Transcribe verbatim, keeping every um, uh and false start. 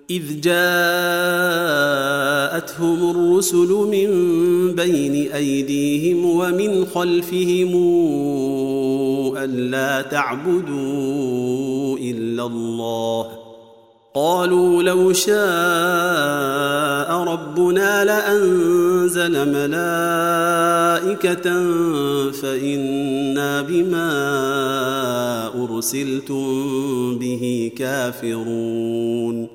إذ جاءتهم الرسل من بين أيديهم ومن خلفهم ألا تعبدوا إلا الله قالوا لو شاء ربنا لأنزل ملائكة فإنا بما أرسلتم به كافرون